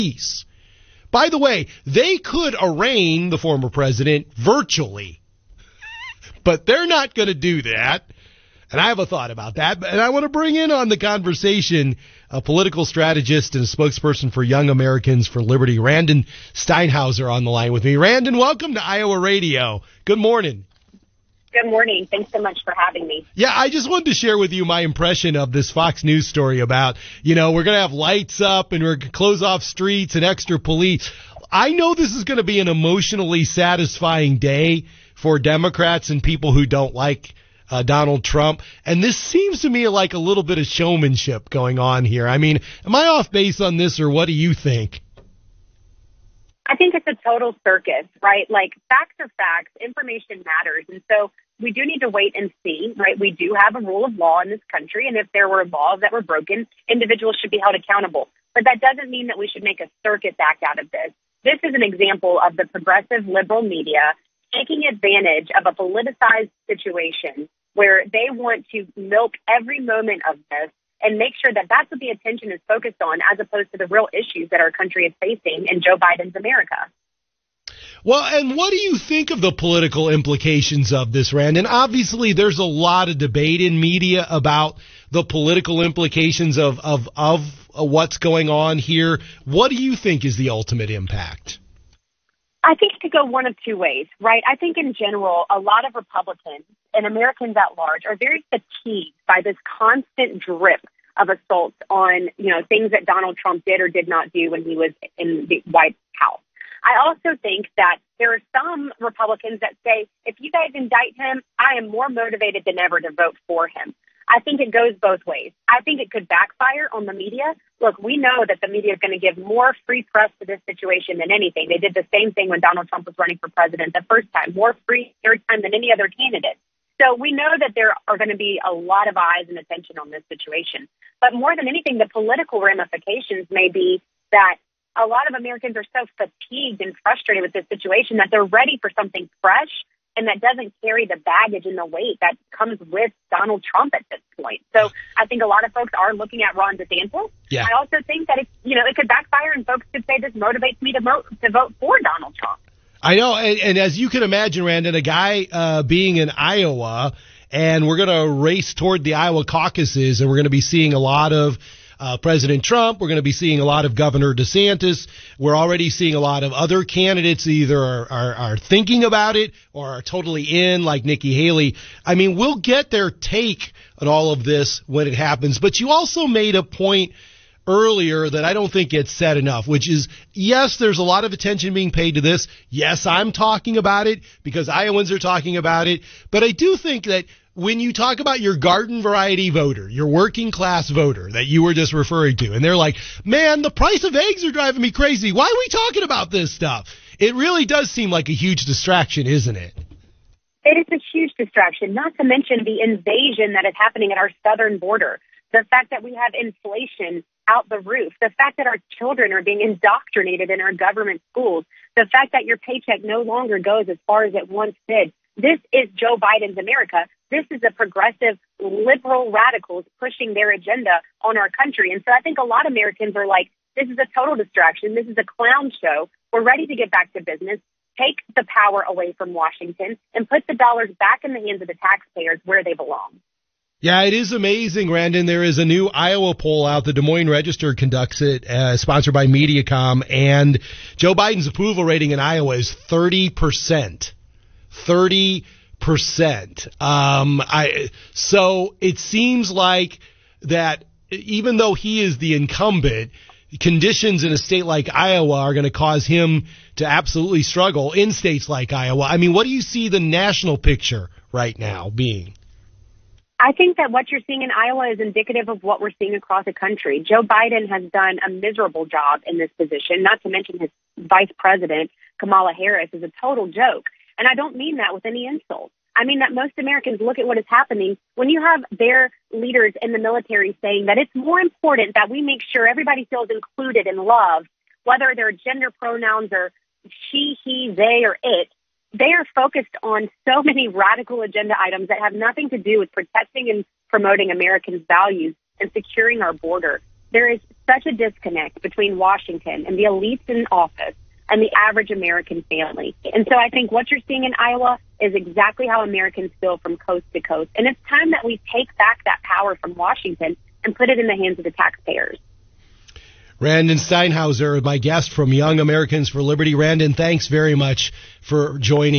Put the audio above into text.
peace. By the way, they could arraign the former president virtually, but they're not going to do that. And I have a thought about that. And I want to bring in on the conversation a political strategist and a spokesperson for Young Americans for Liberty, Randon Steinhauser, on the line with me. Randon, welcome to Iowa Radio. Good morning. Good morning. Thanks so much for having me. Yeah, I just wanted to share with you my impression of this Fox News story about, we're going to have lights up and we're going to close off streets and extra police. I know this is going to be an emotionally satisfying day for Democrats and people who don't like Donald Trump. And this seems to me like a little bit of showmanship going on here. I mean, am I off base on this, or what do you think? I think it's a total circus, right? Like, facts are facts, information matters. And so we do need to wait and see, right? We do have a rule of law in this country, and if there were laws that were broken, individuals should be held accountable. But that doesn't mean that we should make a circus act out of this. This is an example of the progressive liberal media taking advantage of a politicized situation where they want to milk every moment of this and make sure that that's what the attention is focused on, as opposed to the real issues that our country is facing in Joe Biden's America. Well, and what do you think of the political implications of this, Randon? Obviously, there's a lot of debate in media about the political implications of what's going on here. What do you think is the ultimate impact? I think it could go one of two ways, right? I think in general, a lot of Republicans and Americans at large are very fatigued by this constant drip of assaults on, things that Donald Trump did or did not do when he was in the White House. I also think that there are some Republicans that say, if you guys indict him, I am more motivated than ever to vote for him. I think it goes both ways. I think it could backfire on the media. Look, we know that the media is going to give more free press to this situation than anything. They did the same thing when Donald Trump was running for president the first time, more free third time than any other candidate. So we know that there are going to be a lot of eyes and attention on this situation. But more than anything, the political ramifications may be that a lot of Americans are so fatigued and frustrated with this situation that they're ready for something fresh and that doesn't carry the baggage and the weight that comes with Donald Trump at this point. So I think a lot of folks are looking at Ron DeSantis. Yeah. I also think that it could backfire, and folks could say this motivates me to vote for Donald Trump. I know, and as you can imagine, Randon, a guy being in Iowa, and we're going to race toward the Iowa caucuses, and we're going to be seeing a lot of President Trump. We're going to be seeing a lot of Governor DeSantis. We're already seeing a lot of other candidates either are thinking about it or are totally in, like Nikki Haley. I mean, we'll get their take on all of this when it happens. But you also made a point earlier that I don't think gets said enough, which is, yes, there's a lot of attention being paid to this. Yes, I'm talking about it because Iowans are talking about it. But I do think that when you talk about your garden variety voter, your working class voter that you were just referring to, and they're like, man, the price of eggs are driving me crazy. Why are we talking about this stuff? It really does seem like a huge distraction, isn't it? It is a huge distraction, not to mention the invasion that is happening at our southern border. The fact that we have inflation out the roof, the fact that our children are being indoctrinated in our government schools, the fact that your paycheck no longer goes as far as it once did. This is Joe Biden's America. This is the progressive liberal radicals pushing their agenda on our country. And so I think a lot of Americans are like, this is a total distraction. This is a clown show. We're ready to get back to business, take the power away from Washington, and put the dollars back in the hands of the taxpayers where they belong. Yeah, it is amazing, Randon. There is a new Iowa poll out. The Des Moines Register conducts it, sponsored by Mediacom, and Joe Biden's approval rating in Iowa is 30%. 30%. So it seems like that even though he is the incumbent, conditions in a state like Iowa are going to cause him to absolutely struggle in states like Iowa. I mean, what do you see the national picture right now being? I think that what you're seeing in Iowa is indicative of what we're seeing across the country. Joe Biden has done a miserable job in this position, not to mention his vice president, Kamala Harris, is a total joke. And I don't mean that with any insult. I mean that most Americans look at what is happening when you have their leaders in the military saying that it's more important that we make sure everybody feels included and loved, whether their gender pronouns are she, he, they, or it. They are focused on so many radical agenda items that have nothing to do with protecting and promoting Americans' values and securing our border. There is such a disconnect between Washington and the elites in office and the average American family. And so I think what you're seeing in Iowa is exactly how Americans feel from coast to coast. And it's time that we take back that power from Washington and put it in the hands of the taxpayers. Randon Steinhauser, my guest from Young Americans for Liberty. Randon, thanks very much for joining